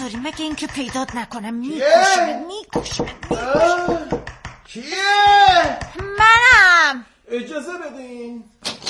چطوری مگه اینکه پیدات نکنم میکشم. کیه؟ منم. اجازه بدین.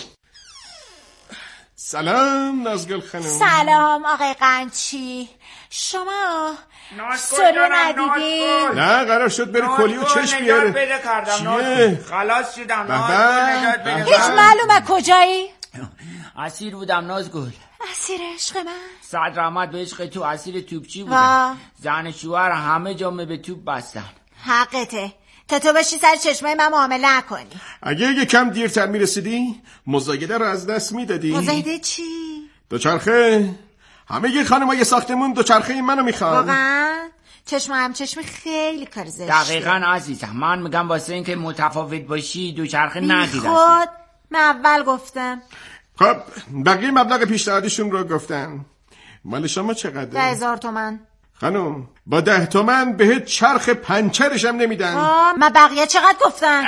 سلام نازگل خانم. سلام آقای قنچی. شما سلو ندیدی؟ نه قرار شد بری کلی و چشم بیاره. چیه؟ خلاص شدم نازگل. هیچ معلومه کجایی؟ اسیر بودم نازگل. اسیر عشق من؟ صد رحمت به عشق تو اسیر توپچی بودم. زن شوهر همه جامه به توپ بستن. حقته تو بشی سر چشمای من معامله نکنی. اگه یکم دیرتر میرسیدی مزایده رو از دست میدادی. مزایده چی؟ دوچرخه. همه خانمای ساختمون دوچرخه منو میخوان. واقعا؟ چشم هم چشم خیلی کار زشته. دقیقاً عزیزم من میگم واسه اینکه متفاوت باشی دوچرخه نگیر. خود من اول گفتم. خب بقیه مبلغ پیشنهادیشون رو گفتن. مال شما چقدره؟ 10,000 تومن. خانم با 10 تومن بهت چرخ پنچرش هم نمیدن. من بقیه چقدر گفتن؟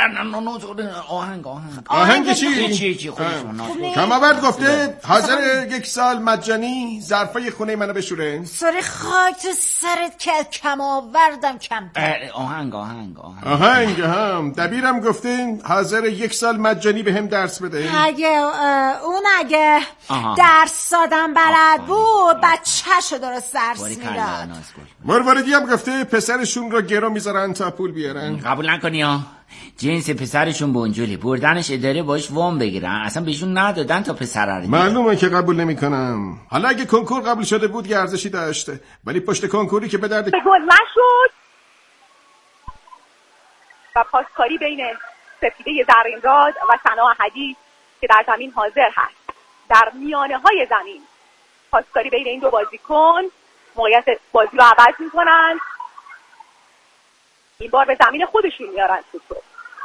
آهنگ چی؟ چی کماورد گفته حاضر 1 سال مجانی ظرفای خونه منو بشوره. سری خاک تو سرت که کماوردم کم. آهنگ هم دبیرم گفته حاضر 1 سال مجانی به هم درس بده. اگه درس دادم بلد بود بچه‌شو درست درس میداد. مرواردی هم گفته پسرشون رو گرو میذارن تا پول بیارن. قبول نکنی ها. جنس پسرشون بونجولی بردنش اداره باش وام بگیرن اصلا بهشون ندادن تا پسر رو. معلومه که قبول نمیکنم. حالا اگه کنکور قبول شده بود یه ارزشی داشته ولی پشت کنکوری که به درد گل نشد و پاسکاری بین سپیده زرینراد و ثنا احدی که در زمین حاضر هست. در میانه های زمین پاسکاری بین این دو بازیکن موقعیت بازی رو عوض میکنن. این بار به زمین خودشون میارن توپ.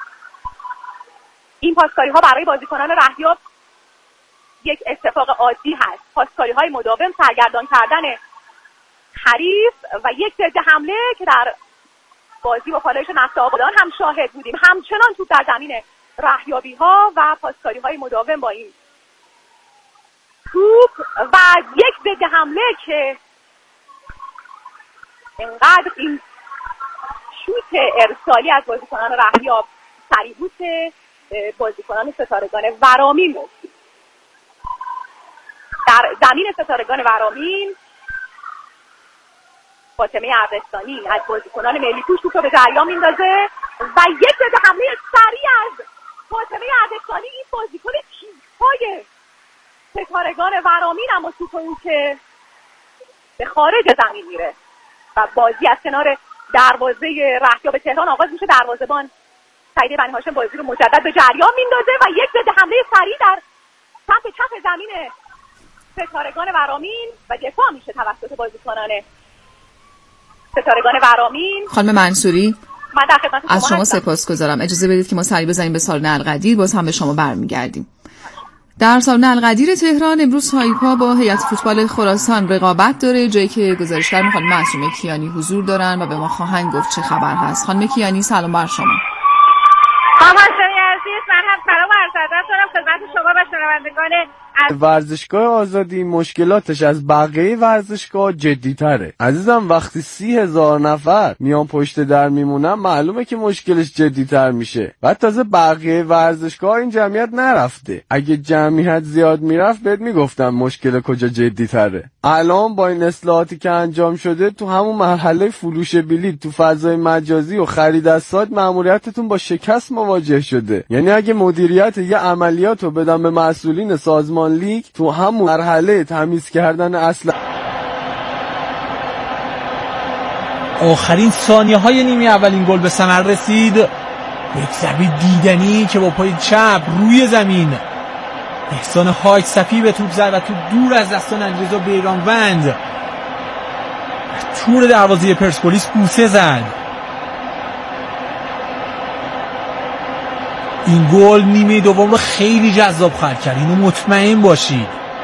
این پاسکاری ها برای بازیکنان رهیاب یک اتفاق عادی هست. پاسکاری های مداوم سرگردان کردن حریف و یک ضد حمله که در بازی با پالایش نفت آبادان هم شاهد بودیم. همچنان توپ در زمین رهیابی ها و پاسکاری های مداوم با این توپ و یک ضد حمله که اینقدر این شوت ارسالی از بازیکنان رهیاب سریع بود که بازیکنان ستارگان ورامین رسید. در زمین ستارگان ورامین فاطمه اردستانی از بازیکنان ملی پوش توپ رو به جریان میندازه و یک ضد حمله سریع از فاطمه اردستانی. این بازیکن تیزپای ستارگان ورامین اما توپ اون که به خارج زمین میره و بازی از کنار دروازه رهیاب تهران آغاز میشه. دروازه‌بان سعید بنی هاشم بازی رو مجدد به جریان میندازه و یک ضد حمله سریع در سمت چپ زمین ستارگان ورامین و دفاع میشه توسط بازیکنان ستارگان ورامین. خانم منصوری من در خدمت از شما سپاسگزارم. اجازه بدید که ما سری بزنیم به سالن القدیر، باز هم به شما برمیگردیم. در سالن القدیر تهران امروز هایپا با هیئت فوتبال خراسان رقابت داره، جایی که گزارشگر خانم معصومه کیانی حضور دارن و به ما خواهند گفت چه خبر هست. خانم کیانی سلام بر شما. همچنین عزیز من هم سلام و عرض ادب دارم خدمت شما و شنوندگان. ورزشگاه آزادی مشکلاتش از بقیه ورزشگاه جدی تره عزیزم. وقتی 30,000 نفر میان پشت در میمونن معلومه که مشکلش جدی تر میشه. بعد تازه بقیه ورزشگاه این جمعیت نرفته. اگه جمعیت زیاد میرفت بهت میگفتم مشکل کجا جدی تره. الان با این اصلاحاتی که انجام شده تو همون مرحله فروش بلیط تو فضای مجازی و خرید از سایت ماموریتتون با شکست مواجه شده. یعنی اگه مدیریت یه عملیاتو بدن به مسئولین سازمان لیگ تو همون مرحله تمیز کردن اصلا آخرین ثانیه های نیمه اولین گل به ثمر رسید. یک ضربه دیدنی که با پای چپ روی زمین احسان خاک صفی به توپ زد و توپ دور از دستان علیرضا بیرانوند تور دروازه پرسپولیس بوسه زد. این گل نیمه دوم رو خیلی جذاب خواهد کرد، اینو مطمئن باشید.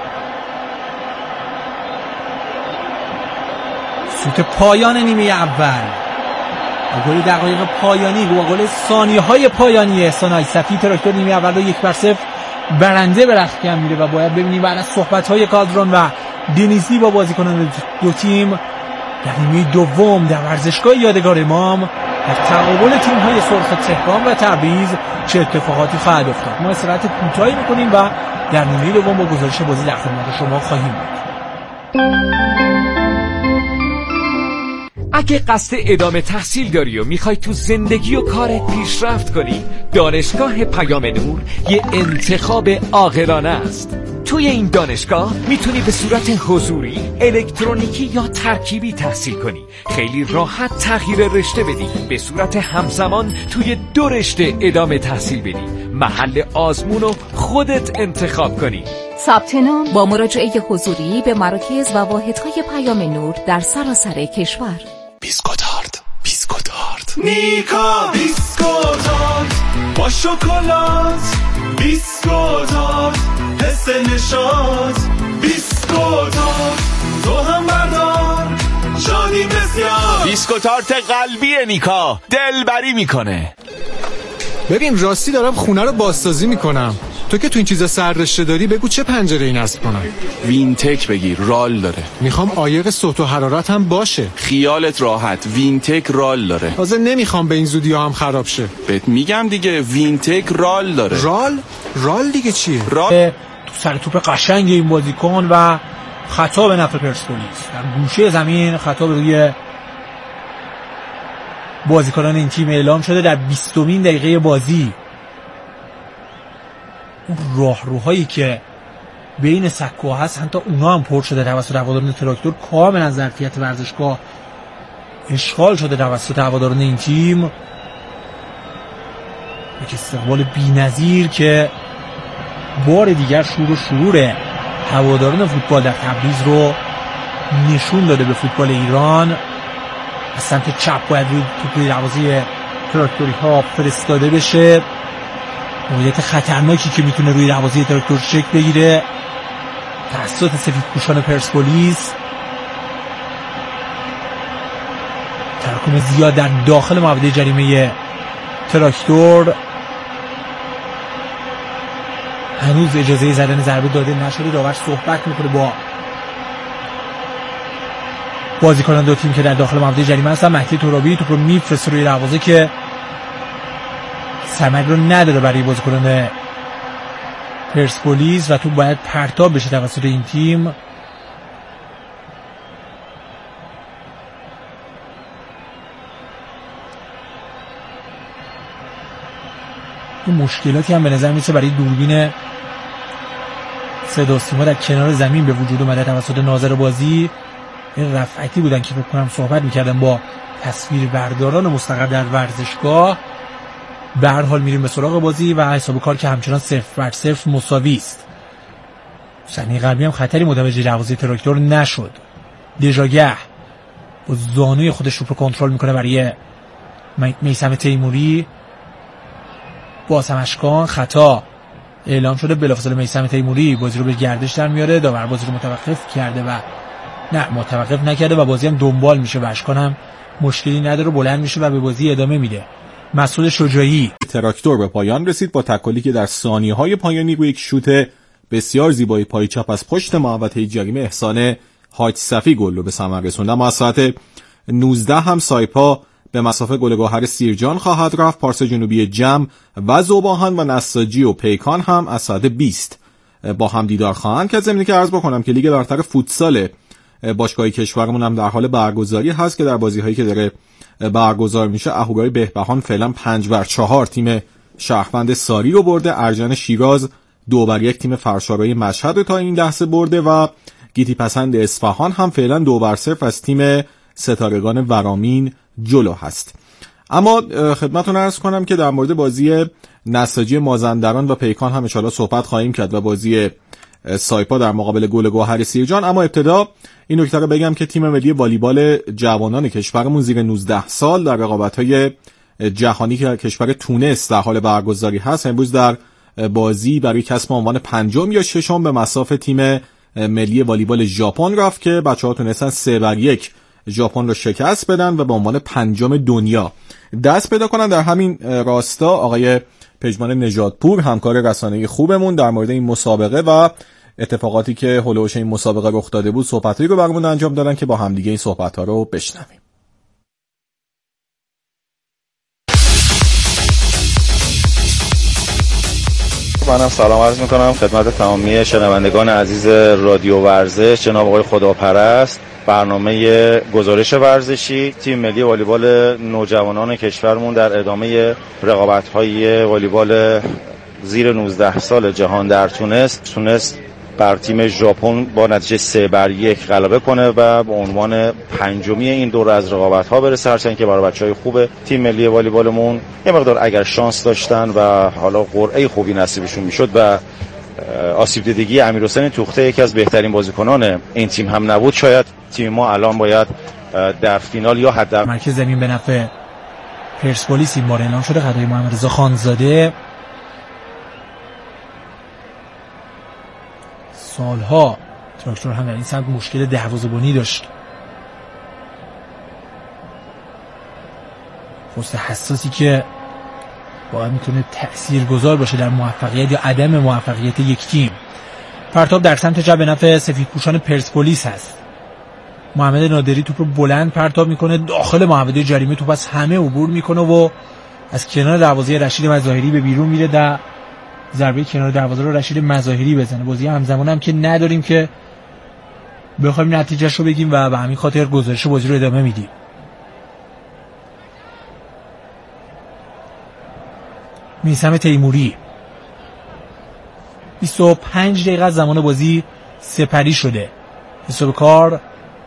سوت پایان نیمه اول و گل دقایق پایانی و گل ثانیه‌های پایانی احسان صفی تراکتور نیمه اول رو 1-0 برنده به رختکن میره و باید ببینیم بعد از صحبت‌های کادرون و دنیزی با بازیکنان دو تیم در نیمه دوم در ورزشگاه یادگار امام در تقابل تیم‌های سرخ تهران و تبریز چه اتفاقاتی خواهد افتاد. ما استراحت کوتاهی می‌کنیم و در نیمه دوم با گزارش بازی در خدمت شما خواهیم بود. اگه قصد ادامه تحصیل داری و میخوای تو زندگی و کارت پیشرفت کنی، دانشگاه پیام نور یه انتخاب عاقلانه است. توی این دانشگاه میتونی به صورت حضوری، الکترونیکی یا ترکیبی تحصیل کنی. خیلی راحت تغییر رشته بدی، به صورت همزمان توی 2 رشته ادامه تحصیل بدی، محل آزمون رو خودت انتخاب کنی. ثبت نام با مراجعه حضوری به مراکز و واحدهای پیام نور در سراسر کشور. بیسکوتارت نیکا بیسکوتارت با شکلات، بیسکوتارت حس نشاط، بیسکوتارت تو هم بردار شادی بسیار. بیسکوتارت قلبی نیکا دلبری میکنه. ببین راستی دارم خونه رو بازسازی میکنم، تو که تو این چیزا سررشته داری بگو چه پنجره‌ای نصب کنم. وینتک بگیر، رال داره. میخوام عایق صوت و حرارت هم باشه. خیالت راحت، وینتک رال داره. تازه نمیخوام به این زودی‌ها هم خراب شه. بهت میگم دیگه وینتک رال داره. رال دیگه چیه؟ رال تو سر توپ قشنگ این بازیکن و خطا به نفع پرسپولیس. در گوشه زمین خطا به روی بازیکنان این تیم اعلام شده در 20مین دقیقه بازی. اون راهروهایی که بین سکوها هست حتی اونا هم پر شده توسط هواداران تراکتور، کاملا از ظرفیت ورزشگاه اشغال شده توسط هواداران این تیم. یک استقبال بی‌نظیر که بار دیگر شور و شرور هواداران فوتبال در تبریز رو نشون داده به فوتبال ایران. از سمت چپ باید روی توپ دروازه تراکتوری ها فرستاده بشه. موقعیت خطرناکی که میتونه روی دروازه تراکتور شکل بگیره توسط سفیدپوشان پرسپولیس. تراکم زیاد در داخل محوطه جریمه تراکتور. هنوز اجازه زدن ضربه داده نشده. داور صحبت میکنه با بازیکنان دو تیم که در داخل محوطه جریمه هستن. مهدی ترابی توپ رو میفرسته روی دروازه که ثمری رو نداره برای بازیکنان پرسپولیس و تو باید پرتاب بشه توسط این تیم. این مشکلاتی هم به نظر میسه برای دوربین صدا و سیما در کنار زمین به وجود اومده توسط ناظر بازی. این رفعتی بودن که فکر کنم صحبت میکردن با تصویر برداران مستقر در ورزشگاه. به هر حال میریم به سراغ بازی و حساب کار که همچنان 0-0 مساوی است. صحنه قبلی هم خطری متوجه دروازه تراکتور نشد. دژاگه با زانوی خودش رو کنترل میکنه برای میثم تیموری. باز هم اشکان خطا اعلام شده. بلافاصله میثم تیموری بازی رو به گردش در میاره. داور بازی رو متوقف کرده و نه متوقف نکرده و بازی هم دنبال میشه و اشکان هم مشکلی نداره، بلند میشه و به بازی ادامه میده. مسعود شجاعی. تراکتور به پایان رسید با تکلی که در ثانیه‌های پایانی روی یک شوت بسیار زیبای پای چپ از پشت محوطه جریمه احسان حاج صفی گل رو به ثمر رسوند. اما از ساعت 19 هم سایپا به مسافه گل گوهر سیرجان خواهد رفت. پارس جنوبی جم و ذوباهن و نساجی و پیکان هم از ساعت 20 با هم دیدار خواهند که ضمن که عرض بکنم که لیگ برتر فوتسال باشگاه کشورمون هم در حال برگزاری هست که در بازی‌هایی که داره برگزار میشه اهورای بهبهان فعلا 5-4 تیم شهروند ساری رو برده. ارجن شیراز 2-1 تیم فرشارای مشهد رو تا این لحظه برده و گیتی پسند اصفهان هم فعلا 2-0 از تیم ستارگان ورامین جلو هست. اما خدمتتون عرض کنم که در مورد بازی نساجی مازندران و پیکان هم ان شاءالله صحبت خواهیم کرد و بازی سایپا در مقابل گل گوهر سیرجان. اما ابتدا این نکته رو بگم که تیم ملی والیبال جوانان کشورمون زیر 19 سال در رقابت‌های جهانی که کشور تونس در حال برگزاری هست امروز در بازی برای کسب عنوان 5 یا 6 به مصاف تیم ملی والیبال ژاپن رفت که بچه‌ها تونستن 3-1 ژاپن رو شکست بدن و به عنوان 5 دنیا دست پیدا کنن. در همین راستا آقای پژمان نژادپور همکار رسانه‌ای خوبمون در مورد این مسابقه و اتفاقاتی که هولوش این مسابقه رخ داده بود صحبتایی رو برامون انجام دادن که با همدیگه این صحبت‌ها رو بشنویم. منم سلام عرض میکنم خدمت تمامی شنوندگان عزیز رادیو ورزش. جناب آقای خداپرست، برنامه گزارش ورزشی تیم ملی والیبال نوجوانان کشورمون در ادامه رقابت‌های والیبال زیر 19 سال جهان در تونست بر تیم ژاپن با نتیجه 3-1 غلبه کنه و به عنوان پنجمی این دوره از رقابت‌ها برسه. هرچند که برای بچه‌های خوب تیم ملی والیبالمون یه مقدار اگر شانس داشتن و حالا قرعه خوبی نصیبشون میشد و آسیب دیدگی امیرحسین توخته یکی از بهترین بازیکنان این تیم هم نبود، شاید تیم ما الان باید در فینال یا حتی مرکز زمین به نفع پرسپولیس این بار اعلام شده. خدای محمد رضا خانزاده سالها تراکتور هم در این سمت مشکل دروازه‌بانی داشت. پست حساسی که واقعا میتونه تأثیرگذار باشه در موفقیت یا عدم موفقیت یک تیم. پرتاب در سمت چپ به نفع سفیدپوشان پرسپولیس هست. محمد نادری توپ رو بلند پرتاب میکنه داخل محوطه جریمه، توپ از همه عبور میکنه و از کنار دروازه رشید مظاهری به بیرون میره. در ضربه کنار دروازه رو رشید مظاهری بزنه. بازی همزمان هم که نداریم که بخوایم نتیجهش رو بگیم و به همین خاطر گزارش بازی رو ادامه میدیم. میثم تیموری 25 دقیقه از زمان بازی سپری شده. حساب کار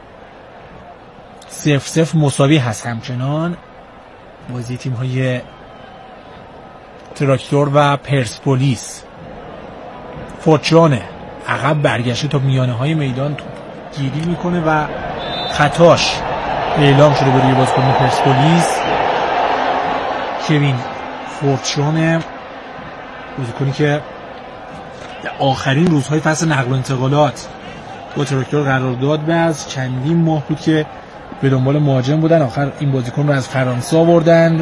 0-0 مساوی هست. همچنان بازی تیم‌های تراکتور و پرسپولیس. فورچونه عقب برگشته تا میانه های میدان توپ گیری میکنه و خطاش اعلام شده به روی بازیکن پرسپولیس. کوین فورچونه بازیکنی که در آخرین روزهای فصل نقل و انتقالات با تراکتور قرار داد و از چندین ماه بود که به دنبال مهاجم بودن. آخر این بازیکن رو از فرانسه آوردند.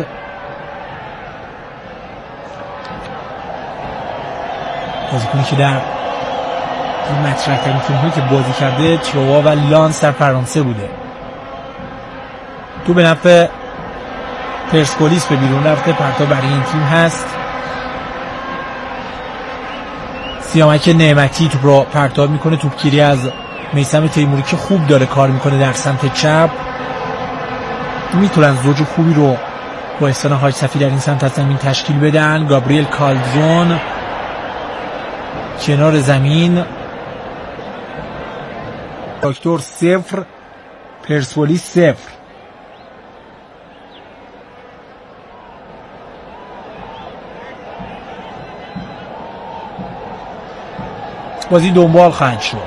بازیکنی که در این مطرح‌ترین تیم‌هایی که بازی کرده تیوا و لانس در فرانسه بوده. تو به نفع پرسپولیس به بیرون رفته. پرتاب برای این تیم هست. سیامک نعمتی توپ رو پرتاب میکنه. توپگیری از میثم تیموری که خوب داره کار میکنه در سمت چپ. میتونن زوج خوبی رو با احسان حاج صفی در این سمت از زمین تشکیل بدن. گابریل کالدرون کنار زمین. تراکتور 0 پرسپولیس 0. بازی دنبال خواهد شد.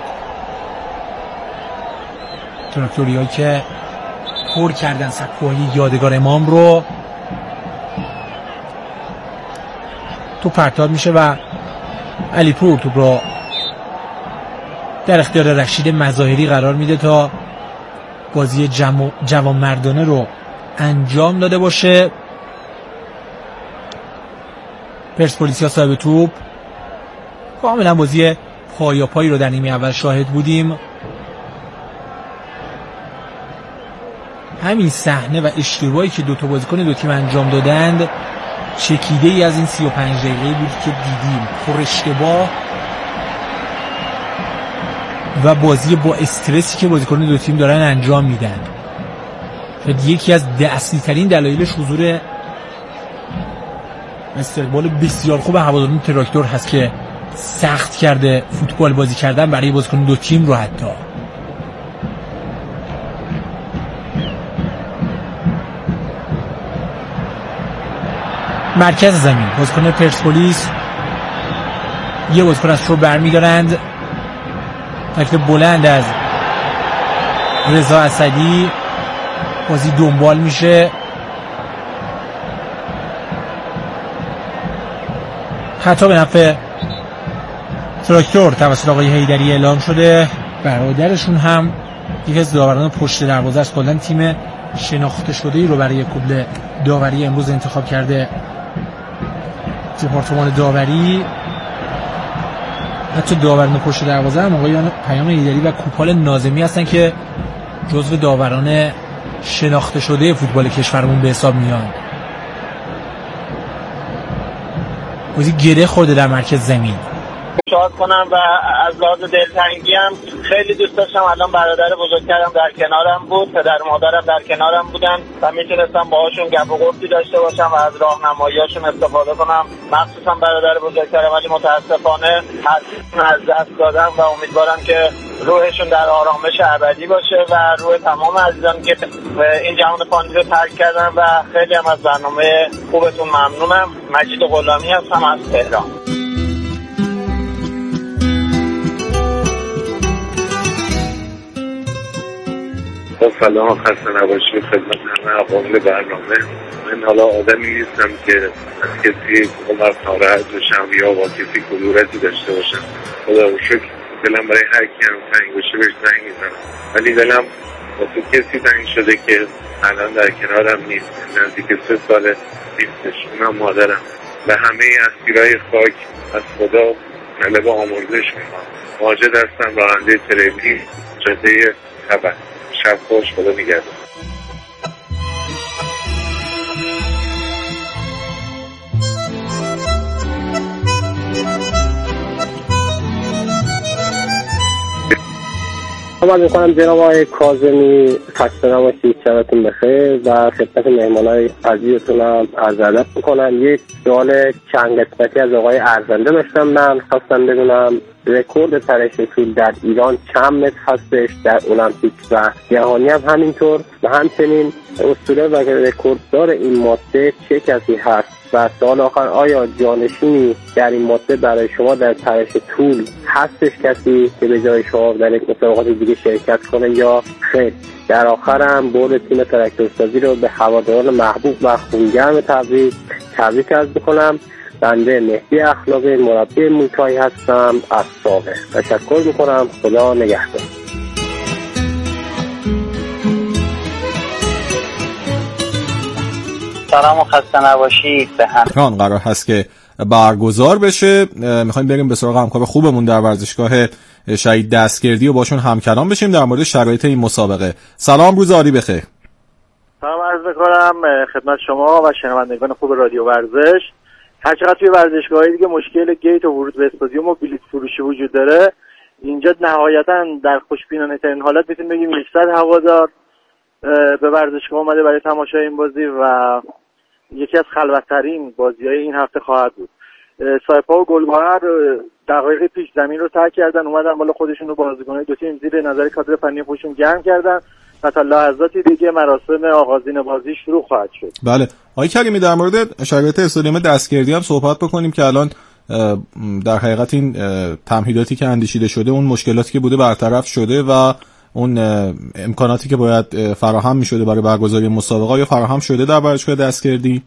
تراکتوریایی که پر کردن سکوهای یادگار امام رو تو پرتاب میشه و علیپور توپ رو در اختیار رشید مظاهری قرار میده تا بازی جوانمردانه رو انجام داده باشه. پرسپولیسیا صاحب توپ کاملا بازی پایاپایی رو در نیمه اول شاهد بودیم. همین صحنه و اشتباهی که دو تا بازیکن دو تیم انجام دادند چکیده ای از این 35 دقیقه بود که دیدیم. پر اشتباه و بازی با استرسی که بازیکن دو تیم دارن انجام میدن. یکی از اصلی ترین دلایلش حضور استقبال بسیار خوب هواداران تراکتور هست که سخت کرده فوتبال بازی کردن برای بازیکن دو تیم رو. حتی مرکز زمین بازیکن پرسپولیس یه بازیکن از رو برمی‌دارند. تکل بلند از رضا اسدی. بازی دنبال میشه. خطا به نفع تراکتور توسط آقای حیدری اعلام شده. برادرشون هم یکی از داوران پشت دروازه است. کلاً تیم شناخته شده‌ای رو برای کبل داوری امروز انتخاب کرده دپارتمان داوری. حتی داوران پشت دروازه هم آقایان پیام ایدری و کوپال ناظمی هستن که جزو داوران شناخته شده فوتبال کشورمون به حساب میان. بازی گره خورده در مرکز زمین. شاد کنم و از لحاظ دلتنگی هم خیلی دوست داشتم الان برادر بزرگترم در کنارم بود، پدر مادرم در کنارم بودن و میتونستم باهاشون گپ و گفتی داشته باشم و از راهنماییاشون استفاده کنم، مخصوصا برادر بزرگترم، ولی متاسفانه از دست دادم و امیدوارم که روحشون در آرامش ابدی باشه و روح تمام عزیزان که این جهان فانی رو ترک کردن و خیلی هم از برنامه خوبتون ممنونم. مجید غلامی هستم از تهران. سلام، خسته نباشید خدمت همه عوامل برنامه. من حالا آدمی نیستم که از کسی عمر ناراحت بشم یا با کسی کدورتی داشته باشم. خدا رو شکر دلم برای هر کی هم تنگ باشه بهش زنگ میزنم، ولی دلم واسه کسی تنگ شده که الان در کنارم نیست، نزدیک 3 سال نیستش، اونم مادرم. و همه اسیرای خاک از خدا طلب آمرزش میخوام. ماجد هستم، راننده تریلی، جاده خبر. شب خوش، خدا نگهدار. سلام میکنم جناب آقای کاظمی، خسته نباشید، شبتون بخیر و خدمت مهمانای عزیزتونم عرض ادب میکنم. یک سوال چند قسمتی از آقای ارزنده داشتم، من خواستم بدونم رکورد پرش طول در ایران چند متر هستش در المپیک و جهانی هم همینطور، و همچنین اسطوره و رکورددار این ماده چه کسی هست؟ و سوال آخر، آیا جانشینی در این ماده برای شما در پرش طول هستش کسی که به جای شما در یک مسابقات دیگه شرکت کنه یا خیر؟ در آخرم برد تیم تراکتورسازی رو به هواداران محبوب و خونگرم تبریک عرض می‌کنم. بنده مهدی اخلاقی، مربی موتای هستم از سابق. تشکر می‌کنم، خدا نگهدار. سلام و خسته نباشید. به هم قرار هست که برگزار بشه. میخوایم بریم به سراغ همکار خوبمون در ورزشگاه شهید دستگردی و باشون همکلام بشیم در مورد شرایط این مسابقه. سلام، روز عالی بخیر. سلام عرض می‌کنم خدمت شما و شنوندگان خوب رادیو ورزش. هر چقدر توی ورزشگاه‌های دیگه مشکل گیت و ورود به استادیوم و بلیط فروشی وجود داره، اینجا نهایتاً در خوشبینانه‌ترین حالت میتونیم بگیم 100 هوادار به ورزشگاه اومده برای تماشای این بازی و یکی از خلوت‌ترین بازی‌های این هفته خواهد بود. سایپا و گلگهر دقایق پیش زمین رو ترک کردن، اومدن بالا خودشون رو بازیکن‌های دو تیم زیر نظر کادر فنی خودشون گرم کردن و تا لحظاتی دیگه مراسم آغازین بازی شروع خواهد شد. بله آقای کریمی، در مورد شرایط استادیوم دستگردی هم صحبت بکنیم که الان در حقیقت این تمهیداتی که اندیشیده شده، اون مشکلاتی که بوده برطرف شده و اون امکاناتی که باید فراهم می‌شده برای برگزاری مسابقه یا فراهم شده در ورزشگاه دستگردی؟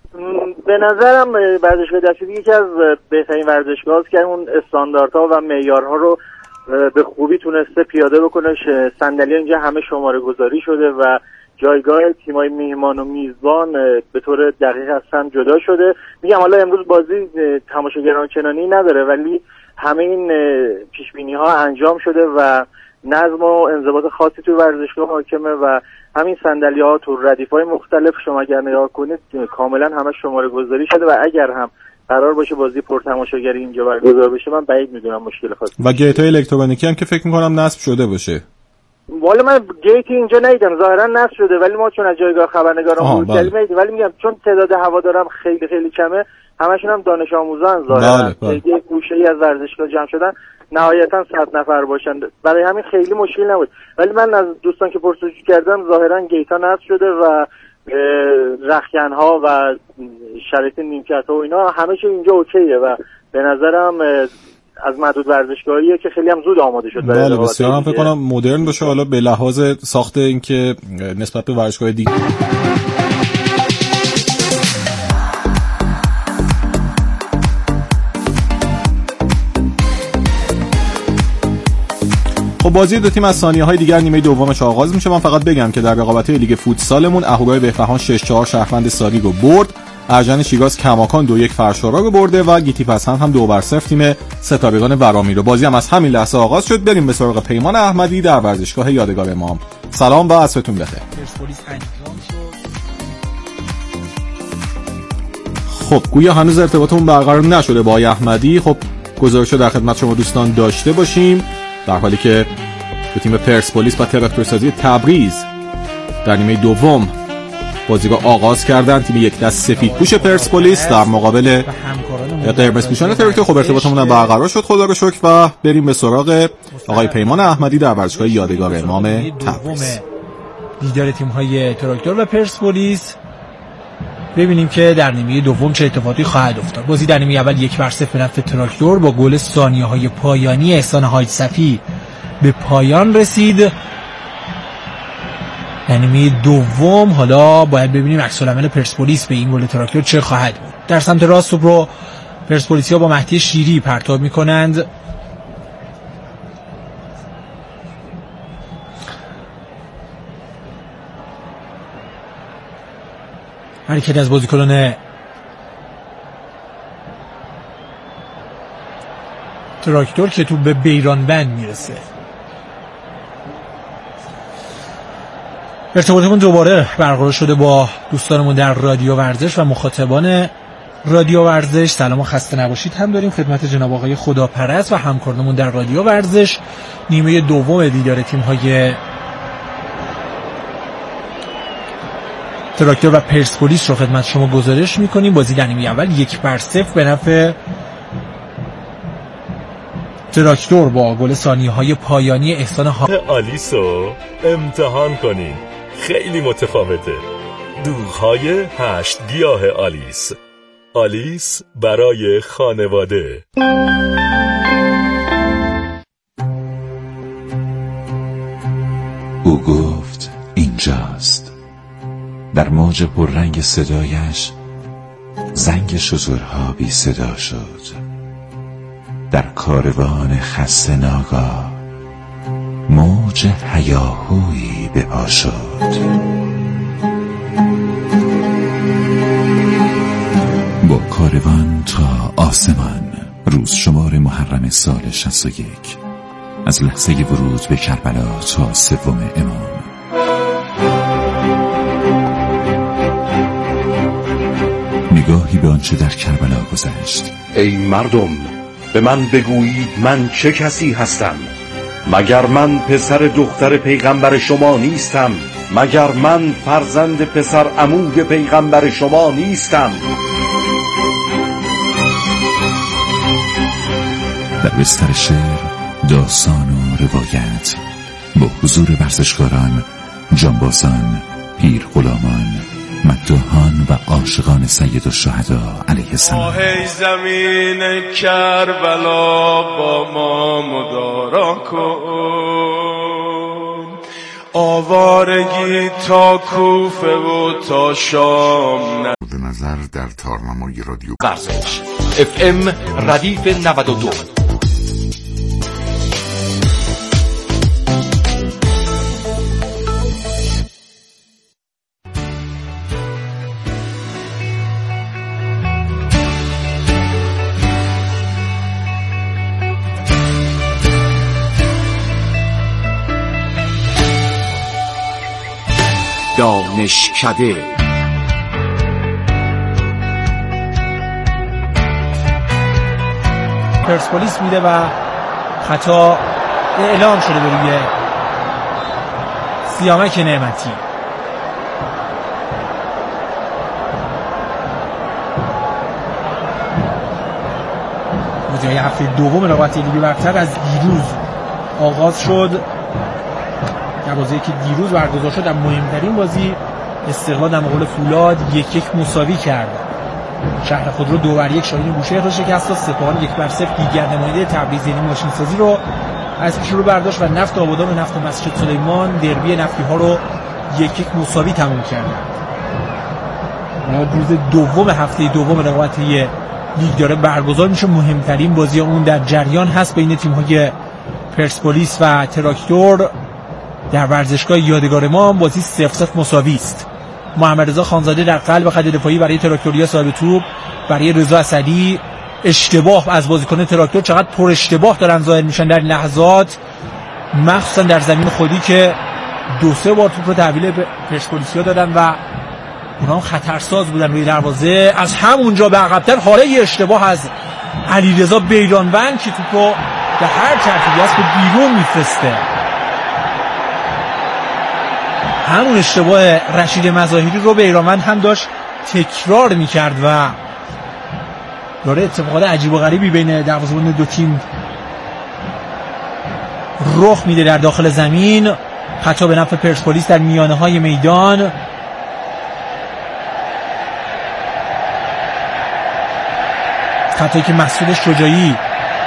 به نظرم ورزشگاه دستگردی یکی از بهترین ورزشگاه‌ها است که اون استانداردها و معیارها رو به خوبی تونسته پیاده بکنه. صندلی اینجا همه شماره گذاری شده و جایگاه تیم‌های میهمان و میزبان به طور دقیق از هم جدا شده. میگم حالا امروز بازی تماشاگران چنانی نداره، ولی همه این پیش‌بینی‌ها انجام شده و نظم و انضباط خاصی توی ورزشگاه حاکمه و همین صندلی‌ها تو ردیف‌های مختلف شما اگر نگاه کنید کاملا همه شماره گذاری شده و اگر هم قرار باشه بازی پرتماشاگری اینجا برگزار بشه من بعید می‌دونم مشکل خاصی. و گیت‌های الکترونیکی هم که فکر می‌کنم نصب شده باشه. والا من گیت اینجا ندیدم، ظاهرا نصب شده، ولی ما چون از جایگاه خبرنگاران ورود کردیم ندیدیم، ولی میگم چون تعداد هوادارم خیلی خیلی کمه، همشون هم دانش آموزان ظاهرا یک گوشه‌ای از ورزشگاه جمع شدن، نهایتا 100 نفر باشن، برای همین خیلی مشکل نبود. ولی من از دوستان که پرسجو کردم ظاهرا گیت‌ها نصب شده و رختکن‌ها و شرایط نیمکت‌ها و اینا همه چی اینجا اوکیه و به نظرم از معدود ورزشگاهیه که خیلی هم زود آماده شد. بله بسیار هم فکر کنم مدرن باشه، حالا به لحاظ ساخت این که نسبت به ورزشگاه دیگه. خب بازی دو تیم از ثانیه‌های دیگر نیمه دومش آغاز میشه. من فقط بگم که در رقابت‌های لیگ فوتسالمون اهورای بهبهان 6-4 شهروند ساریگ رو برد ارجن شیراز کماکان 2-1 فرشارا رو برده و گیتی پسند هم 2-0 تیم ستارگان ورامی رو. بازی هم از همین لحظه آغاز شد. بریم به سراغ پیمان احمدی در ورزشگاه یادگار امام. سلام و عصرتون بخیر. خب گویا هنوز ارتباطمون برقرار نشده با آقای احمدی. خب گزارش رو در خدمت شما دوستان داشته باشیم، در حالی که به تیم پرسپولیس و تراکتورسازی تبریز در نیمه دوم بازی رو آغاز کردن. تیم یک دست سفیدپوش پرسپولیس در مقابل قرمزپوشان تراکتور. خب ارتباطمون برقرار شد خدا رو شکر و بریم به سراغ آقای پیمان احمدی در ورزشگاه یادگار امام تبریز. دیدار تیم‌های تراکتور و پرسپولیس، ببینیم که در نیمه دوم چه اتفاقی خواهد افتاد. بازی در نیمه اول 1-0 به نفع تراکتور با گل ثانیه‌های پایانی احسان حاج صفی به پایان رسید. در نیمه دوم حالا باید ببینیم عکس‌العمل پرسپولیس به این گل تراکتور چه خواهد بود. در سمت راست توپ رو پرسپولیسی‌ها با مهدی شیری پرتاب می‌کنند. حرکت از بازیکنان تراکتور که تو به بیران بند میرسه. ارتباطمون دوباره برقرار شده با دوستانمون در رادیو ورزش و مخاطبان رادیو ورزش. سلام و خسته نباشید هم داریم خدمت جناب آقای خداپرست و همکارانمون در رادیو ورزش. نیمه دوم دیدار تیم‌های تراکتور و پرسپولیس رو خدمت شما گزارش میکنیم. بازی در نیمه اول 1-0 به نفع تراکتور با گل ثانیه‌های پایانی احسان آلیسو امتحان کنین، خیلی متفاوته. دوغ‌های 8 گیاه آلیس. آلیس برای خانواده. او گفت اینجاست. در موج پررنگ صدایش زنگ شترها بی صدا شد. در کاروان خسته ناگاه موج هیاهویی به پا شد. با کاروان تا آسمان. روز شمار محرم سال 61 از لحظه ورود به کربلا تا 3 امام. نگاهی به آنچه در کربلا گذشت. ای مردم، به من بگویید من چه کسی هستم؟ مگر من پسر دختر پیغمبر شما نیستم؟ مگر من فرزند پسر عموی پیغمبر شما نیستم؟ در بستر شعر، داستان و روایت با حضور ورزشکاران، جانبازان، پیر غلامان، مداحان و عاشقان سید الشهدا علیه السلام. ای زمین کربلا با ما مدارا کن، آوارگی تا کوفه و تا شام. به نظر در تارنمای رادیو ورزش FM ردیف 92. دانشکده پرسپولیس میده و خطا اعلام شده به روی سیامک نعمتی. بازی هفته دوم رقابت لیگ برتر از دیروز آغاز شد. در بازی که دیروز برگزار شد، در مهمترین بازی استقلال در مقابل فولاد 1-1 مساوی کرد. شهر خود رو 2-1 شاهین بوشهر رو شکست داد. سپاهان 1-0 دیگر نماینده تبریز یعنی ماشین سازی رو از پیش رو برداشت و نفت آبادان و نفت مسجد سلیمان دربی نفتی ها رو 1-1 مساوی تموم کردند. روز دوم هفته دوم رقابت لیگ داره برگزار میشه. مهمترین بازی اون در جریان هست بین تیم‌های پرسپولیس و تراکتور در ورزشگاه یادگار ما. بازی 0-0 مساوی است. محمد رضا خانزاده در قلب خط دفاعی برای تراکتوریا صاحب توپ، برای رضا اسدی. اشتباه از بازیکن تراکتور، چقدر پر اشتباه دارن ظاهر میشن در لحظات، مخصوصا در زمین خودی که 2-3 بار توپ رو تحویل پرسپولیسیا دادن و اونا هم خطرساز بودن روی دروازه. از همونجا به عقب‌تر حالا یه اشتباه از علیرضا بیرانوند که توپ رو به هر ترتیبی هست به بیرون میفرسته. همون اشتباه رشید مظاهری رو بیرانوند هم داشت تکرار میکرد و داره اتفاقات عجیب و غریبی بین دروازه‌بان دو تیم رخ میده در داخل زمین. خطا به نفع پرسپولیس در میانه های میدان. خطایی که مسعود شجاعی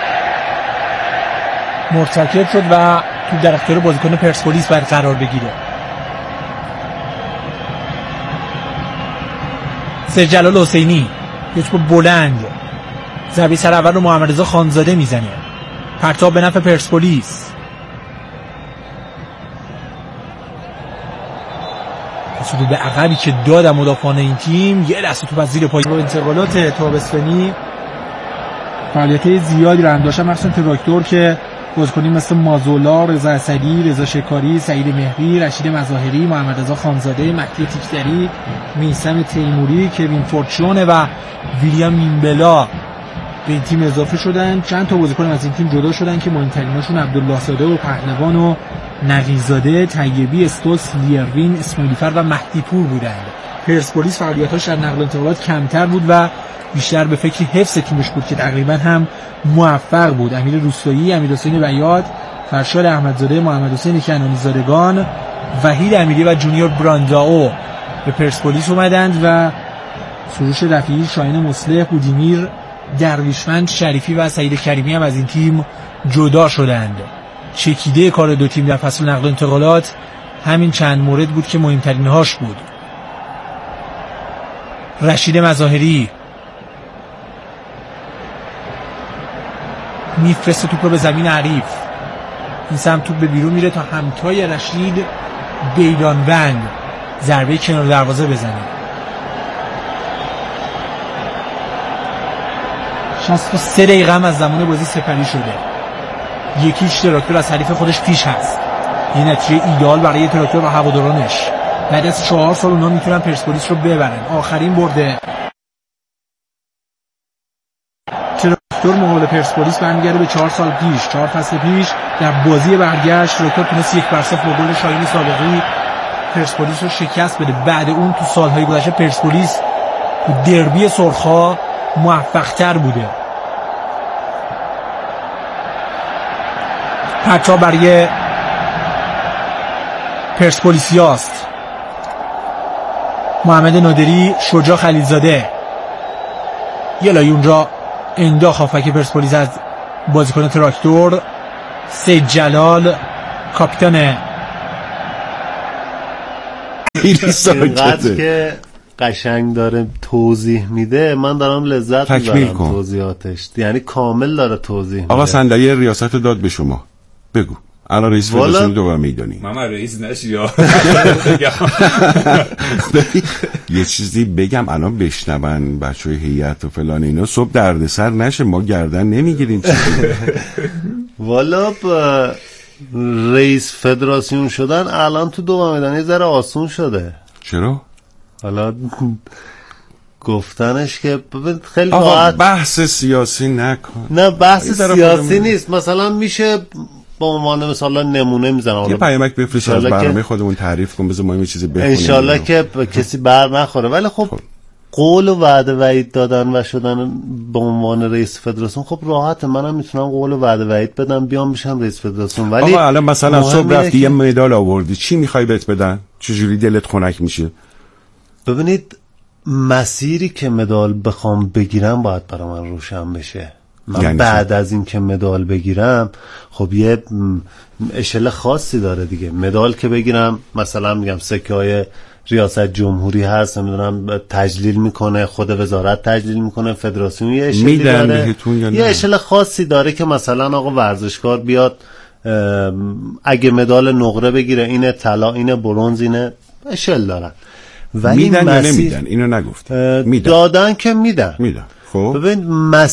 مرتکب شد و توپ در اختیار بازیکن پرسپولیس باید قرار بگیره. سید جلال حسینی یه توپ بلند، ضربه سر اول رو محمد رضا خانزاده میزنه، پرتاب به نفع پرسپولیس. به عقبی که دادن مدافعان این تیم، یه لحظه توپ از زیر پای. انتقالات تابستانی فعالیت زیادی رو هم داشتن، مخصوصا تراکتور که بازیکنی مثل مازولا، رضا اسدی، رضا شکاری، سعید مهری، رشید مظاهری، محمد رضا خانزاده، مهدی تیکدری، میثم تیموری، کوین فورچون و ویلیام میمبلا به این تیم اضافه شدن. چند تا بازیکن از این تیم جدا شدن که مهمتریناشون عبدالله زاده و پهلوان و نقیزاده، طیبی، استوس، لیروین، اسماعیلی‌فر و مهدی پور بودند. پرسپولیس فعالیتاش در نقل و انتقالات کمتر بود و بیشتر به فکر حفظ تیمش بود که تقریبا هم موفق بود. امیر روستایی، امیر حسین بیاد، فرشاد احمدزاده، محمد حسین کنانی زادگان، وحید امیری و جونیور برانداو به پرسپولیس اومدند و سروش رفیعی، شاهین مصلح، بودیمیر، درویشمند، شریفی و سعید کریمی هم از این تیم جدا شدند. چکیده کار دو تیم در فصل نقل و انتقالات همین چند مورد بود که مهمترین هاش بود. رشید مظاهری میفرسته توپ رو به زمین حریف، این سمت توپ به بیرون میره تا همتای رشید بیرانوند ضربه کنار دروازه بزنه. 63 دقیقه هم از زمان بازی سپری شده. یکیش تراکتور از حریف خودش پیش هست. یه نتیجه ایدئال برای تراکتور و هوادارانش. بعد از 4 سال اونا میتونن پرسپولیس رو ببرن. آخرین برده تراکتور مقابل پرسپولیس برمیگرده به 4 سال پیش، 4 فصل پیش. در بازی برگشت تراکتور تونست 1-0 با گل شاهین سابقی پرسپولیس رو شکست بده. بعد اون تو سالهای گذشته پرسپولیس تو دربی سرخا موفق‌تر بوده. پرتاب برای پرسپولیسیاست. محمد نادری، شجاع خلیلزاده، یه لای اونجا انداخت هافک پرسپولیس از بازیکن تراکتور. سید جلال کاپیتان اینقدر که قشنگ داره توضیح میده، من دارم لذت میبرم توضیحاتش، یعنی کامل داره توضیح میده. آقا صندلی ریاست رو داد به شما، بگو الان رئیس فدراسیون دوباره میدانی. من رئیس نشیا. یه چیزی بگم الان بشنون بچهای هیئت و فلان اینا، صبح دردسر نشه، ما گردن نمیگیریم. والا رئیس فدراسیون شدن الان تو دو میدان یه ذره آسون شده. چرا؟ حالا گفتنش که خیلی راحت. بحث سیاسی نکن. نه بحث سیاسی نیست، مثلا میشه با عنوان مثلا نمونه میزنم، یه پیامک بفرست از برنامه خودمون تعریف کن، بذار ما یه چیزی بخونیم انشالله که کسی بر نخوره. ولی خب قول و وعده وعید دادن و شدن به عنوان رئیس فدراسیون خب راحته، منم میتونم قول و وعده وعید بدم بیام بشم رئیس فدراسیون. ولی آقا الان مثلا صبح رفتی یه مدال آوردی، چی میخوای بهت بدن؟ چجوری دلت خنک میشه؟ ببینید مسیری که مدال بخوام بگیرم باید برای من روشن بشه. من یعنی بعد از این که مدال بگیرم خب یه اشل خاصی داره دیگه. مدال که بگیرم مثلا میگم سکه های ریاست جمهوری هست، نمیدونم تجلیل میکنه، خود وزارت تجلیل میکنه، فدراسیون یه اشلی داره، یه اشل خاصی داره که مثلا آقا ورزشکار بیاد اگه مدال نقره بگیره اینه طلا، اینه برنز، اینه اشل دارن. ولی میدن یا نمیدن؟ اینو نگفتن. دادن که میدن. خب ببین